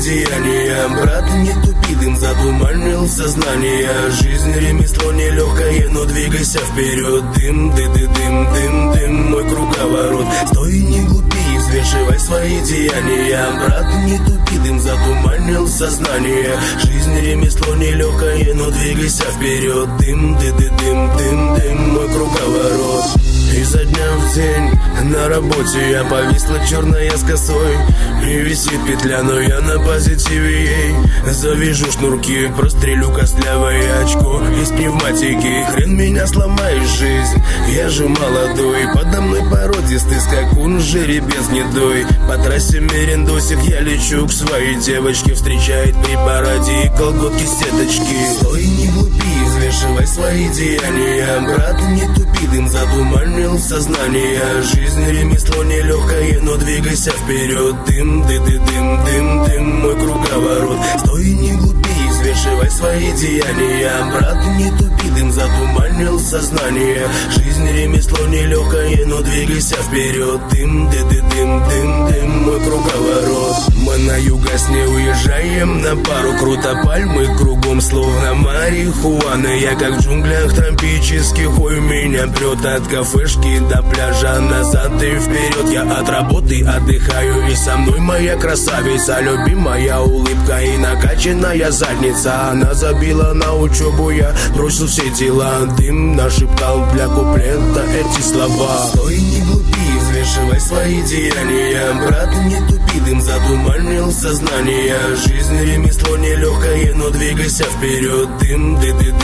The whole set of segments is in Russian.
деяния. Брат, не тупи, дым затуманил сознание. Жизнь ремесло нелегкое, но двигайся вперед. Дым, дым, мой круговорот. Стой, не глупи, взвешивай свои деяния. Брат, не тупи, дым затуманил сознание. Жизнь ремесло нелегкое, но двигайся вперед. Дым, дым, мой круговорот. Изо дня в день на работе я повисла черная с косой. И висит петля, но я на позитиве ей. Завяжу шнурки, прострелю костлявое очко из пневматики. Хрен меня сломаешь, жизнь, я же молодой. Подо мной породистый скакун, жеребец гнедой. По трассе мерендосик я лечу к своей девочке. Встречает при параде и колготки сеточки. Стой, не глупи, взвешивай свои деяния. Брат, не тупи, дым затуманил сознание. Жизнь ремесло нелегкое, но двигайся вперед. Дым, дым, мой круговорот. Стой, не глупи, взвешивай свои деяния. Брат, не тупи, дым затуманил сознание. Жизнь ремесло нелегкое, но двигайся вперед. Дым, дым, мой круговорот. Мы на юго-сне уезжаем на пару. Круто пальмы кругом, словно марихуана. Я как в джунглях тропических. Ой, меня прет от кафешки до пляжа, назад и вперед. Я от работы отдыхаю, и со мной моя красавица. Любимая улыбка и накачанная задница. Она забила на учебу, я бросил все дела. Дым нашептал для куплета эти слова. Стой, не глупи, взвешивай свои деяния. Брат, не тупи, дым затуманил сознание. Жизнь ремесло нелегкое, но двигайся вперед. Дым,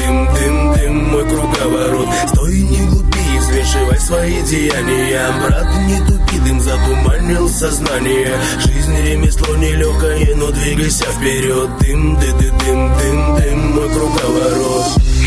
дым, мой круговорот. Стой, не глупи, взвешивай свои деяния. Брат, не тупи, дым затуманил сознание. Жизнь ремесло нелегкое, но двигайся вперед. Дым, дым, мой круговорот.